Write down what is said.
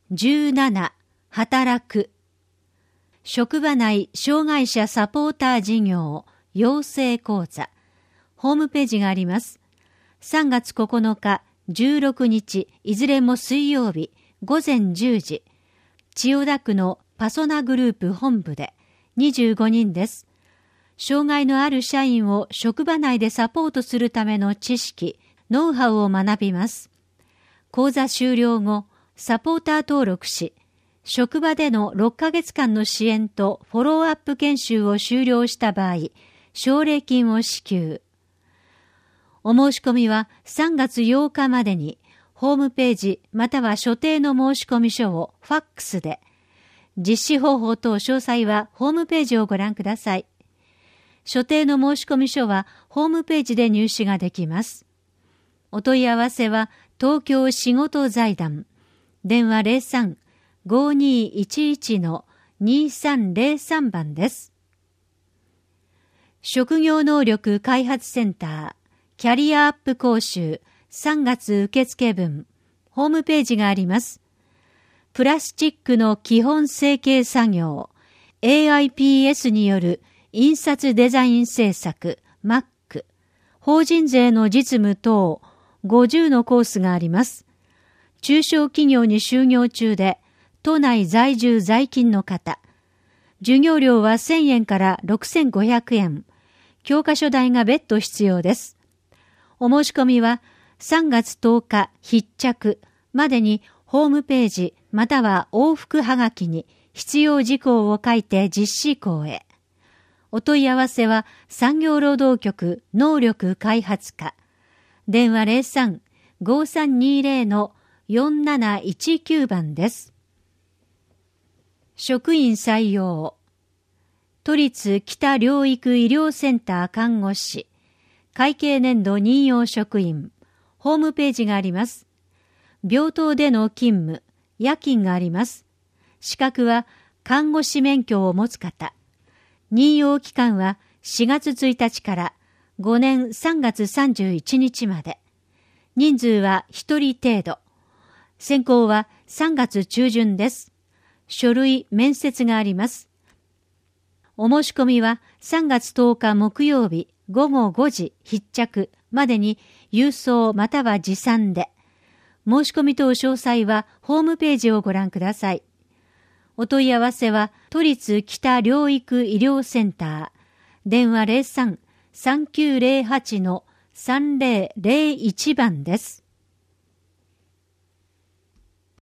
17働く。職場内障害者サポーター事業養成講座。ホームページがあります。3月9日、16日、いずれも水曜日、午前10時。千代田区のパソナグループ本部で25人です。障害のある社員を職場内でサポートするための知識、ノウハウを学びます。講座終了後、サポーター登録し、職場での6ヶ月間の支援とフォローアップ研修を終了した場合、奨励金を支給。お申し込みは3月8日までに、ホームページまたは所定の申込書をファックスで、実施方法等詳細はホームページをご覧ください。所定の申込書はホームページで入手ができます。お問い合わせは東京仕事財団、電話03-5211-2303番です。職業能力開発センター、キャリアアップ講習3月受付分、ホームページがあります。プラスチックの基本成形作業、AIPS による印刷デザイン制作、MAC、法人税の実務等、50のコースがあります。中小企業に就業中で、都内在住在勤の方。授業料は1000円から6500円。教科書代が別途必要です。お申し込みは3月10日必着までにホームページまたは往復はがきに必要事項を書いて実施校へ。お問い合わせは産業労働局能力開発課。電話03-5320-4719番です。職員採用。都立北療育医療センター看護師。会計年度任用職員。ホームページがあります。病棟での勤務、夜勤があります。資格は看護師免許を持つ方。任用期間は4月1日から5年3月31日まで。人数は1人程度。選考は3月中旬です。書類、面接があります。お申し込みは3月10日木曜日午後5時必着までに郵送または持参で。申し込み等詳細はホームページをご覧ください。お問い合わせは都立北療育医療センター。電話03-3908-3001番です。